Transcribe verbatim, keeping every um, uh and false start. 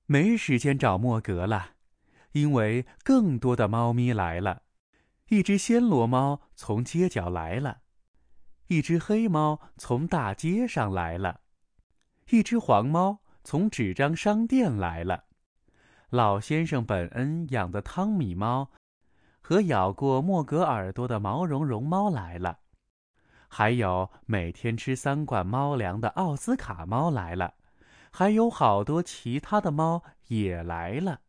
没时间找莫格了，因为更多的猫咪来了。一只暹罗猫从街角来了，一只黑猫从大街上来了，一只黄猫从纸张商店来了。老先生本恩养的汤米猫和咬过莫格耳朵的毛茸茸猫来了，还有每天吃三罐猫粮的奥斯卡猫来了，还有好多其他的猫也来了。